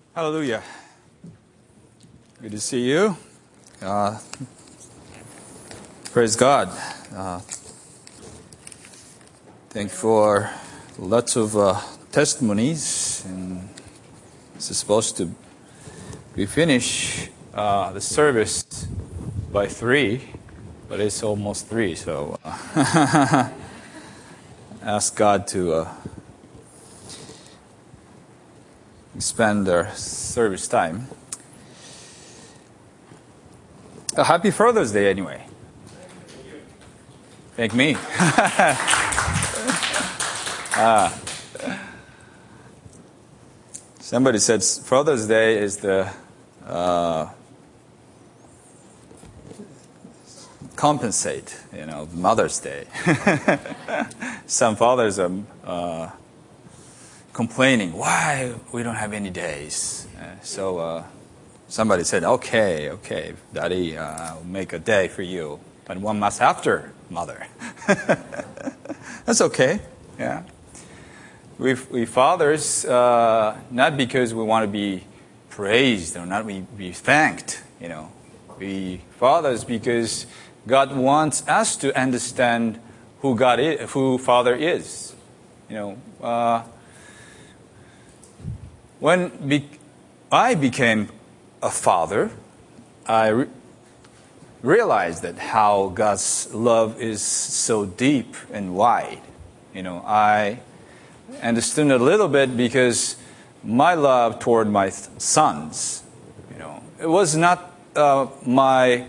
Hallelujah. Good to see you. Praise God. Thank you for lots of testimonies. And this is supposed to be finished the service by 3, but it's almost 3, so ask God to expand our service time. Happy Father's Day, anyway. Thank me. Somebody said Father's Day is the compensate, Mother's Day. Some fathers are complaining, why we don't have any days. So somebody said, okay, Daddy, I'll make a day for you, but 1 month after Mother. That's okay. Yeah. We fathers, not because we want to be praised or not be thanked, We fathers because God wants us to understand who God is, who Father is. When I became a father, I realized that how God's love is so deep and wide. I understood a little bit because my love toward my sons, it was not my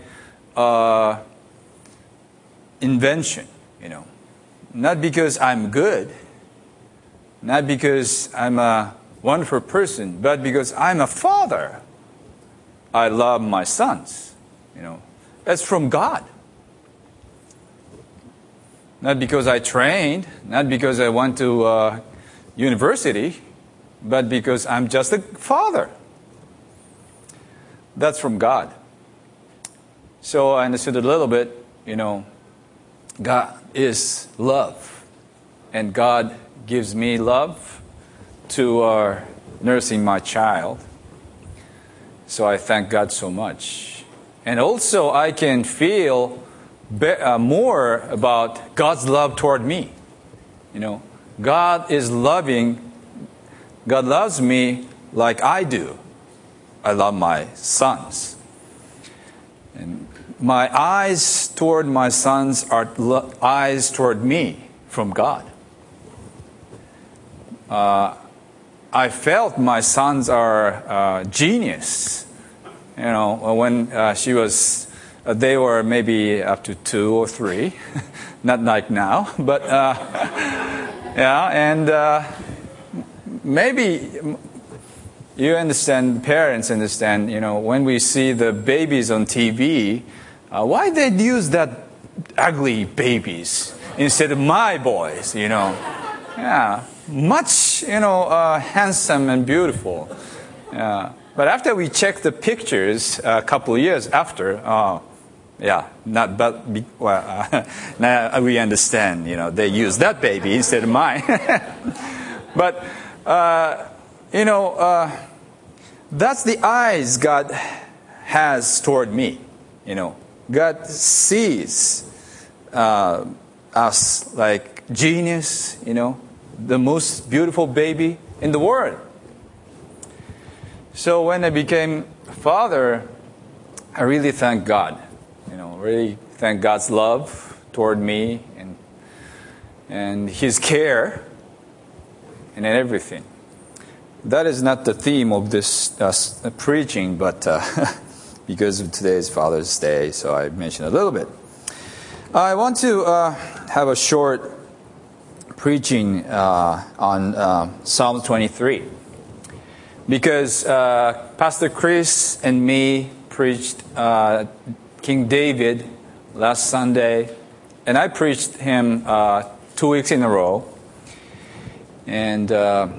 invention, not because I'm good, not because I'm a wonderful person, but because I'm a father, I love my sons. That's from God. Not because I trained, not because I went to university, but because I'm just a father. That's from God. So I understood a little bit, God is love. And God gives me love to nursing my child. So I thank God so much. And also I can feel more about God's love toward me. God is loving. God loves me like I do. I love my sons. And my eyes toward my sons are eyes toward me from God. I felt my sons are genius. When they were maybe up to 2 or 3, not like now, but and maybe you understand, parents understand, when we see the babies on TV, why they use that ugly babies instead of my boys, Yeah. Much, handsome and beautiful. But after we check the pictures a couple of years after, now we understand, they use that baby instead of mine. But, that's the eyes God has toward me. God sees us like genius, the most beautiful baby in the world. So when I became a father, I really thank God. Really thank God's love toward me and His care and everything. That is not the theme of this preaching, but because of today's Father's Day, so I mentioned a little bit. I want to have a short preaching on Psalm 23. Because Pastor Chris and me preached King David last Sunday, and I preached him 2 weeks in a row. And of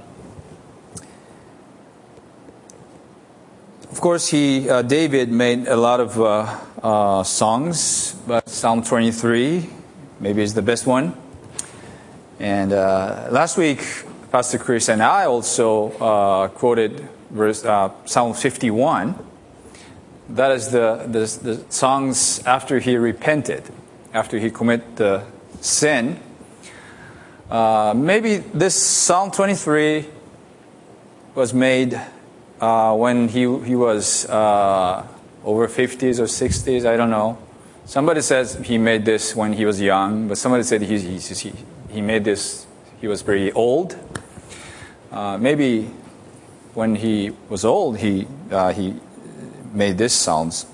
course, David made a lot of songs, but Psalm 23 maybe is the best one. And last week, Pastor Chris and I also quoted Psalm 51. That is the songs after he repented, after he committed the sin. Maybe this Psalm 23 was made when he was over 50s or 60s, I don't know. Somebody says he made this when he was young, but somebody said he made this, he was very old. Maybe when he was old, he made these psalms.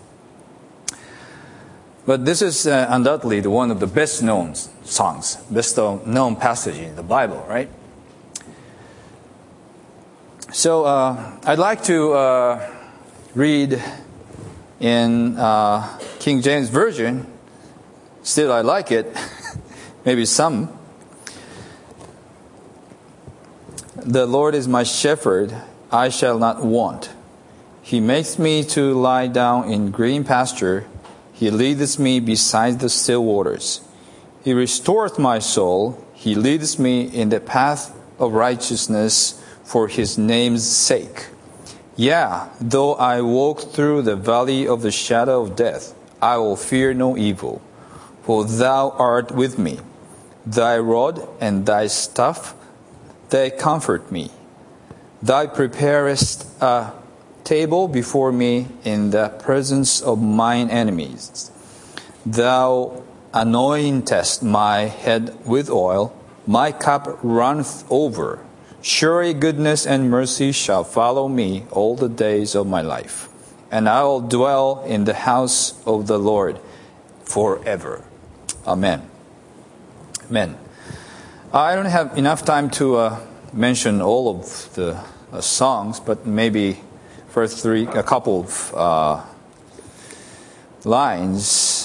But this is undoubtedly one of the best known songs, best known passage in the Bible, right? So I'd like to read in King James Version. Still, I like it. Maybe some. The Lord is my shepherd, I shall not want. He makes me to lie down in green pasture. He leadeth me beside the still waters. He restoreth my soul. He leadeth me in the path of righteousness for his name's sake. Yea, though I walk through the valley of the shadow of death, I will fear no evil, for thou art with me. Thy rod and thy staff, they comfort me. Thou preparest a table before me in the presence of mine enemies. Thou anointest my head with oil, my cup runneth over. Surely goodness and mercy shall follow me all the days of my life, and I will dwell in the house of the Lord forever. Amen. Amen. I don't have enough time to mention all of the songs, but maybe first a couple of lines.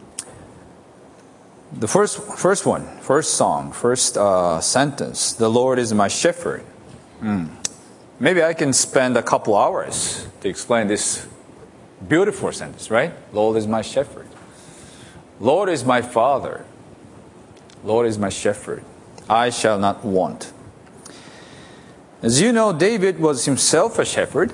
The first song, first sentence, the Lord is my shepherd. Maybe I can spend a couple hours to explain this beautiful sentence, right? Lord is my shepherd. Lord is my father. Lord is my shepherd. I shall not want. As you know, David was himself a shepherd.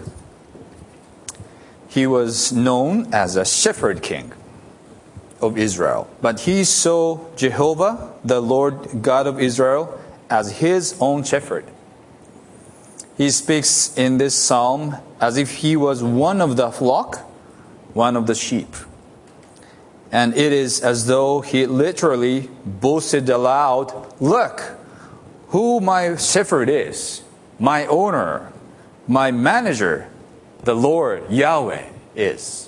He was known as a shepherd king of Israel. But he saw Jehovah, the Lord God of Israel, as his own shepherd. He speaks in this psalm as if he was one of the flock, one of the sheep. And it is as though he literally boasted aloud, look, who my shepherd is, my owner, my manager, the Lord, Yahweh, is.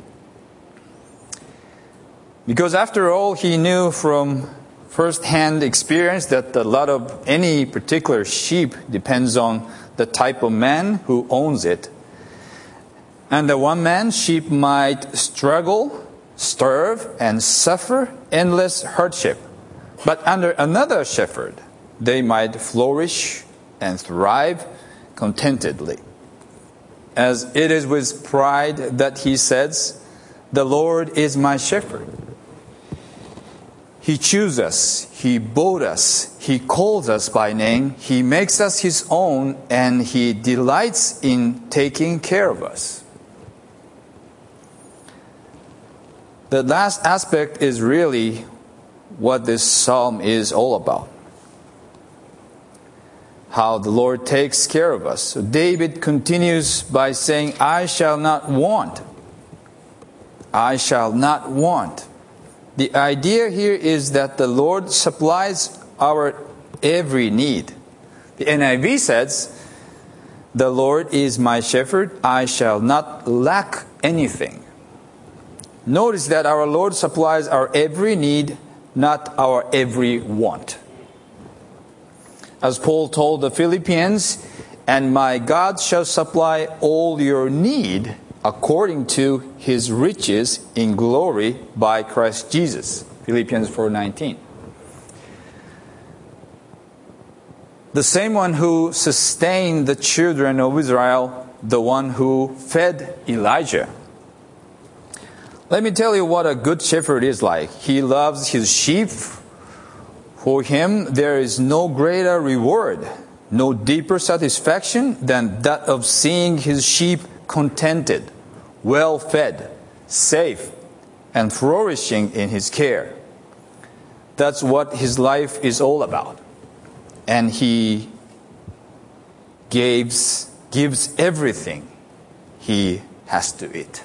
Because after all, he knew from first-hand experience that the lot of any particular sheep depends on the type of man who owns it. And the one man sheep might struggle, starve, and suffer endless hardship. But under another shepherd, they might flourish and thrive contentedly. As it is with pride that he says, the Lord is my shepherd. He chooses us, He bought us, He calls us by name, He makes us His own, and He delights in taking care of us. The last aspect is really what this psalm is all about. How the Lord takes care of us. So David continues by saying, I shall not want. I shall not want. The idea here is that the Lord supplies our every need. The NIV says, the Lord is my shepherd, I shall not lack anything. Notice that our Lord supplies our every need, not our every want. As Paul told the Philippians, and my God shall supply all your need according to His riches in glory by Christ Jesus. Philippians 4:19. The same one who sustained the children of Israel, the one who fed Elijah. Let me tell you what a good shepherd is like. He loves his sheep. For him, there is no greater reward no deeper satisfaction than that of seeing his sheep contented, well fed, safe, and flourishing in his care. That's what his life is all about. And he gives everything he has to eat.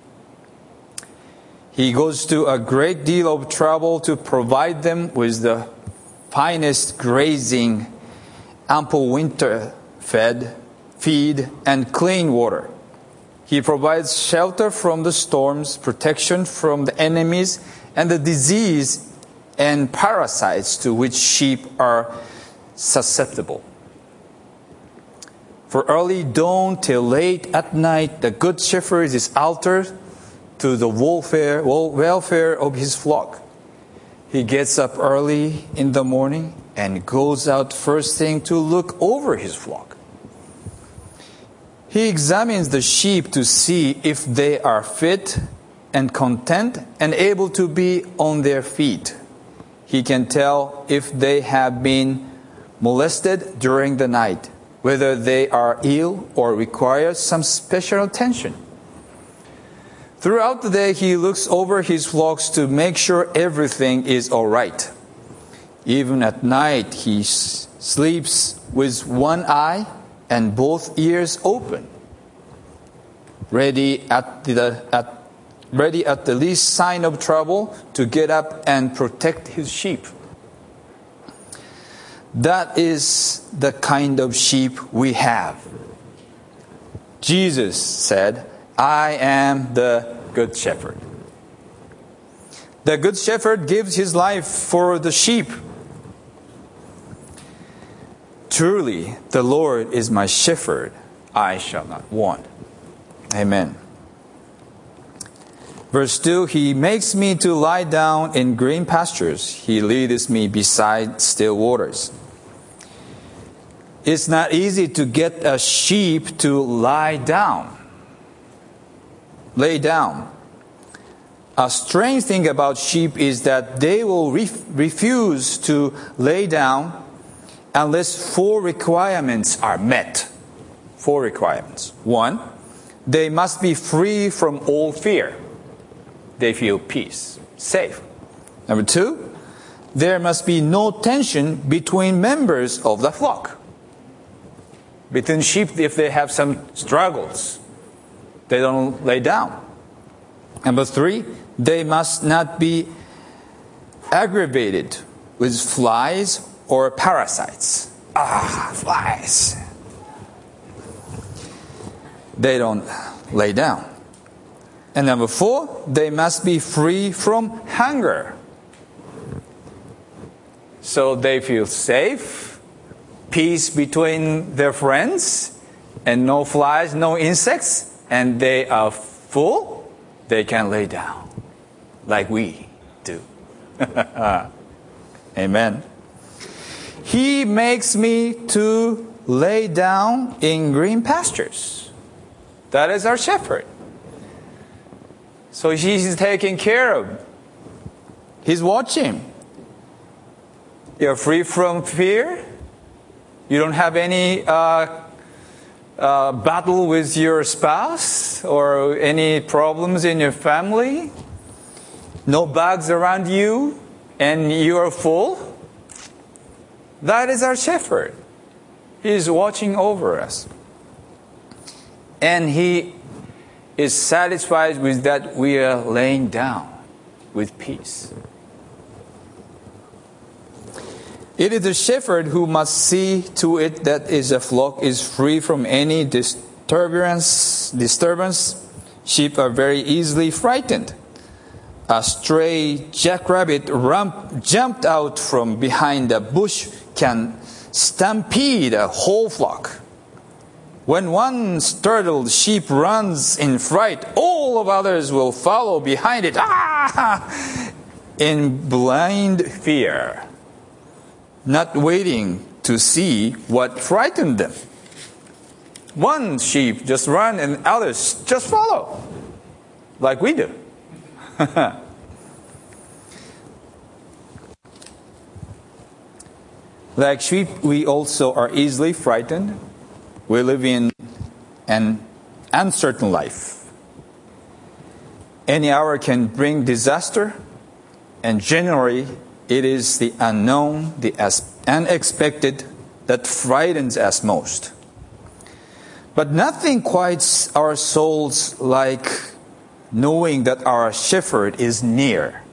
He goes to a great deal of trouble to provide them with the finest grazing, ample winter feed, and clean water. He provides shelter from the storms, protection from the enemies, and the disease and parasites to which sheep are susceptible. For early dawn till late at night, the Good Shepherd is altered to the welfare of his flock. He gets up early in the morning and goes out first thing to look over his flock. He examines the sheep to see if they are fit and content and able to be on their feet. He can tell if they have been molested during the night, whether they are ill or require some special attention. Throughout the day, he looks over his flocks to make sure everything is all right. Even at night, he sleeps with one eye and both ears open, ready at the least sign of trouble to get up and protect his sheep. That is the kind of sheep we have. Jesus said, I am the Good Shepherd. The Good Shepherd gives his life for the sheep. Truly, the Lord is my shepherd, I shall not want. Amen. Verse 2, He makes me to lie down in green pastures. He leadeth me beside still waters. It's not easy to get a sheep to lay down. A strange thing about sheep is that they will refuse to lay down unless 4 requirements are met. 4 requirements. 1, they must be free from all fear. They feel peace, safe. Number 2, there must be no tension between members of the flock. Between sheep, if they have some struggles, they don't lay down. Number 3, they must not be aggravated with flies or parasites. Flies. They don't lay down. And number 4, they must be free from hunger. So they feel safe, peace between their friends, and no flies, no insects, and they are full, they can lay down like we do. Amen. He makes me to lay down in green pastures. That is our shepherd. So he's taking care of. He's watching. You're free from fear. You don't have any battle with your spouse or any problems in your family. No bugs around you and you are full. That is our shepherd. He is watching over us. And he is satisfied with that we are laying down with peace. It is the shepherd who must see to it that his flock is free from any disturbance. Sheep are very easily frightened. A stray jackrabbit jumped out from behind a bush can stampede a whole flock. When one startled sheep runs in fright, all of others will follow behind it, in blind fear, not waiting to see what frightened them. One sheep just run and others just follow, like we do. Like sheep, we also are easily frightened. We live in an uncertain life. Any hour can bring disaster, and generally it is the unknown, the unexpected that frightens us most. But nothing quiets our souls like knowing that our shepherd is near.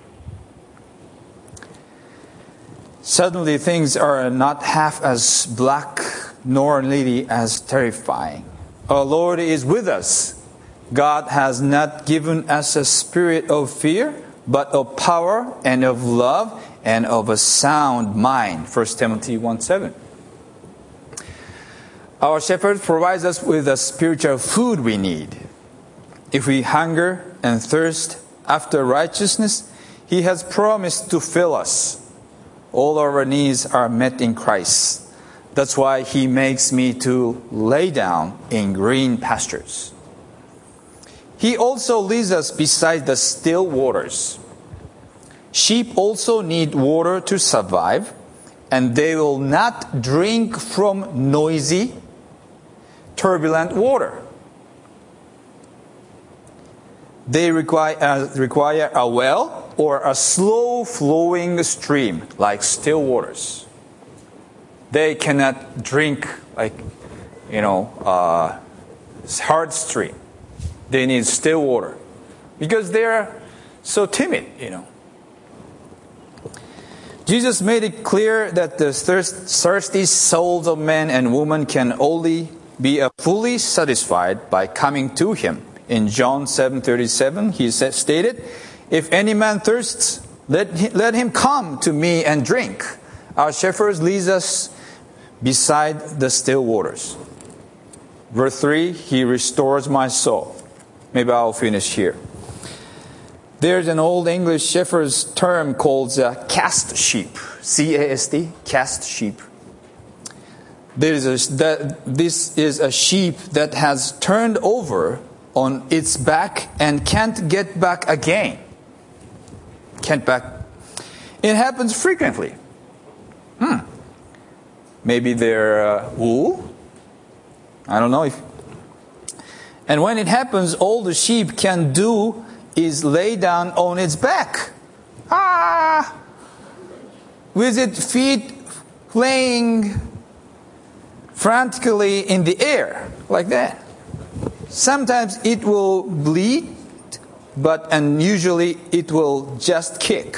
Suddenly things are not half as black nor nearly as terrifying. Our Lord is with us. God has not given us a spirit of fear, but of power and of love and of a sound mind. 1 Timothy 1:7. Our shepherd provides us with the spiritual food we need. If we hunger and thirst after righteousness, He has promised to fill us. All our needs are met in Christ. That's why He makes me to lay down in green pastures. He also leads us beside the still waters. Sheep also need water to survive, and they will not drink from noisy, turbulent water. They require a well or a slow-flowing stream like still waters. They cannot drink hard stream. They need still water because they're so timid, Jesus made it clear that the thirsty souls of men and women can only be fully satisfied by coming to Him. In John 7:37, He stated, "If any man thirsts, let him come to me and drink." Our shepherd leads us beside the still waters. Verse 3, He restores my soul. Maybe I'll finish here. There's an old English shepherd's term called cast sheep. C-A-S-T, cast sheep. This is a sheep that has turned over on its back and can't get back again. It happens frequently. Maybe they're wool. I don't know. And when it happens, all the sheep can do is lay down on its back. With its feet playing frantically in the air, like that. Sometimes it will bleed, and usually it will just kick.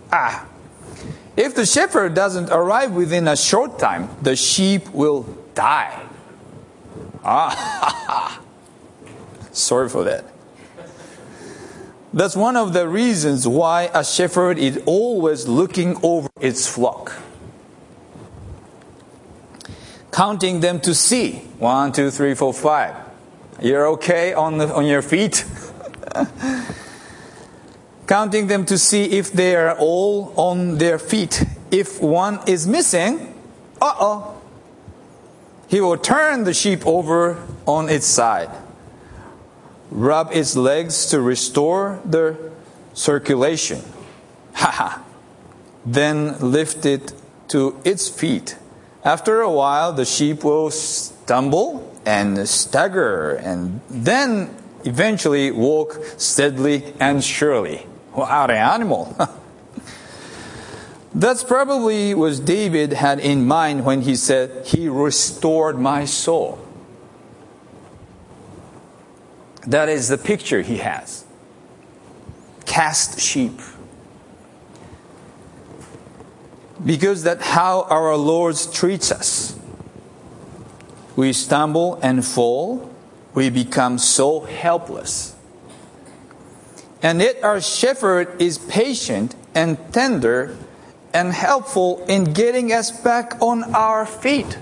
If the shepherd doesn't arrive within a short time, the sheep will die. Sorry for that. That's one of the reasons why a shepherd is always looking over its flock, counting them to see. 1, 2, 3, 4, 5. You're okay on your feet? Counting them to see if they are all on their feet. If one is missing, He will turn the sheep over on its side, rub its legs to restore the circulation. Then lift it to its feet. After a while, the sheep will stumble and stagger, and then eventually walk steadily and surely. What an animal! That's probably what David had in mind when he said, He restored my soul. That is the picture he has. Cast sheep. Because that's how our Lord treats us. We stumble and fall. We become so helpless. And yet our shepherd is patient and tender and helpful in getting us back on our feet.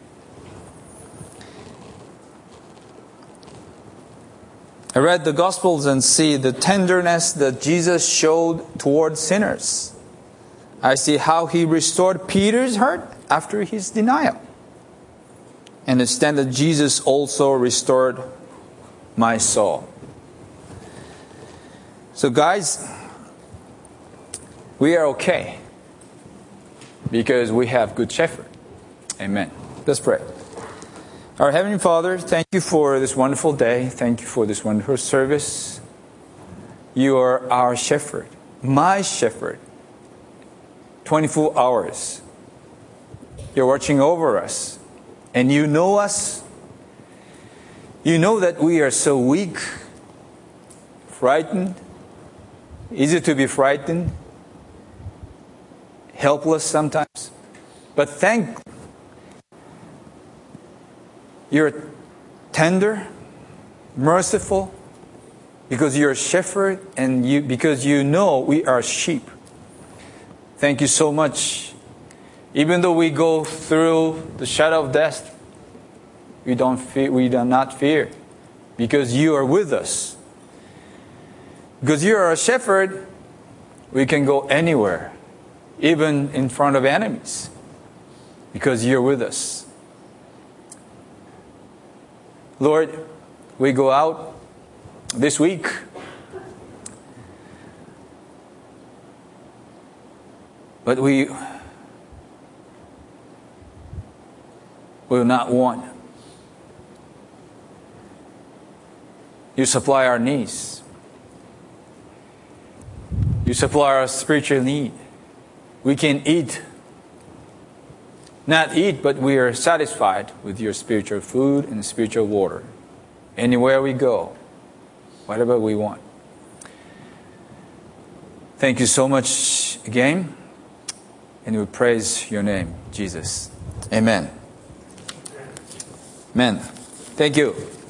I read the Gospels and see the tenderness that Jesus showed toward sinners. I see how He restored Peter's hurt after his denial. And understand that Jesus also restored my soul. So guys, we are okay because we have good shepherd. Amen. Let's pray. Our Heavenly Father, thank you for this wonderful day. Thank you for this wonderful service. You are our shepherd, my shepherd, 24 hours. You're watching over us, and you know us. You know that we are so weak, frightened, easy to be frightened, helpless sometimes. But you're tender, merciful, because you're a shepherd and because you know we are sheep. Thank you so much. Even though we go through the shadow of death, we do not fear, because you are with us. Because you are a shepherd, we can go anywhere, even in front of enemies, because you're with us. Lord, we go out this week. But we will not want. You supply our needs. You supply our spiritual need. We can not eat, but we are satisfied with your spiritual food and spiritual water. Anywhere we go, whatever we want. Thank you so much again, and we praise your name, Jesus. Amen. Amen. Thank you.